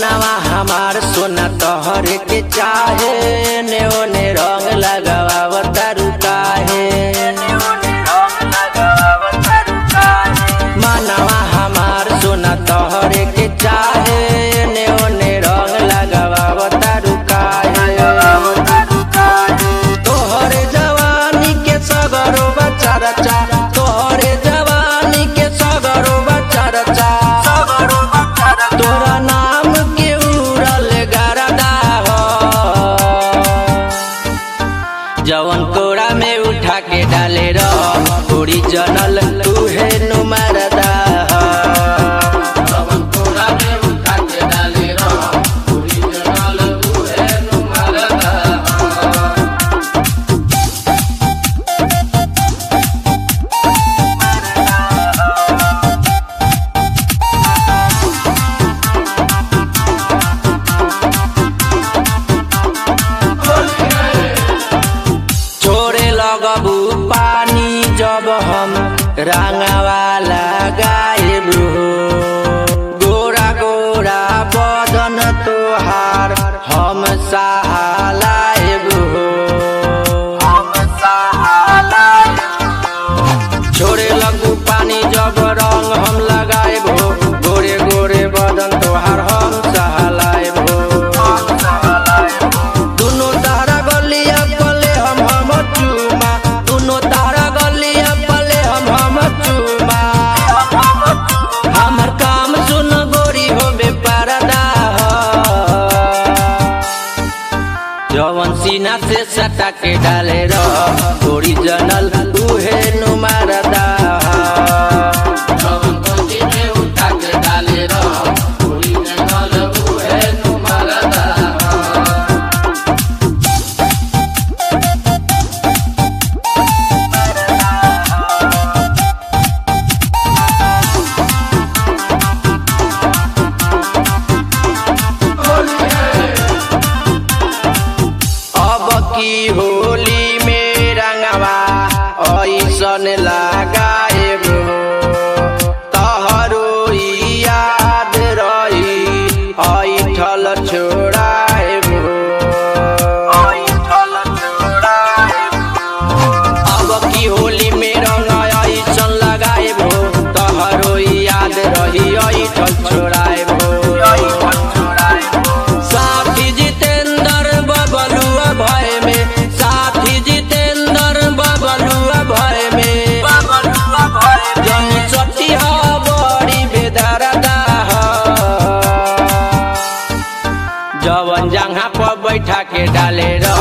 मनवा हमार सोना तोहर के चाहे ने ओने रंग लगावा तारू काहे। मनवा हमार सोना तोहर के चाहे ने ओने रंग लगावा तारू काहे। तोहरे जवानी के सगरो बच्चा रचा, तोहरे जवानी के सगरो बच्चा रचा, तोरा नाम के उड़ल गरदा हो। जवन कोड़ा में उठा के डाले रह ओरिजिनल तूहे नु मरदा हो। जवन कोड़ा में उठा के डाले रह ओरिजिनल तूहे नु मरदा हो। छोड़े लगबू पानी जब हम रंगवा लगाएब हो। गोरा गोरा बदन तोहार हम सहलाएब हो। छोड़े लगबू पानी जब रंग हम लगाएब हो। गोरे गोरे बदन तोहार हम सहलाएब हो। दुनो तारा गलिया पले हम चूमा, दुनो तारा गलिया पले हम चूमा। हमर काम सुन गोरी होबे परदा हो। जवन सीना से सटा के डाले रह ओरिजिनल उहे नु मरदा हो। जवन गोदी में उठा के डाले रह ओरिजिनल उहे नु मरदा हो। अब की होली में रंगवा ऐसन लगाएब हो। तोहरो याद रही ऐठल छोड़ाएब हो। अब की होली में रंग ऐसन लगाएब हो। तोहरो याद रही ऐठल छोड़ाएब हो। साथी जितेंद्र बबलुआ भय में, साथी जितेंद्र बबलुआ भय में। जनी चटी हो बड़ी बेदरदा हो। जवन जगह पर बैठा के डाले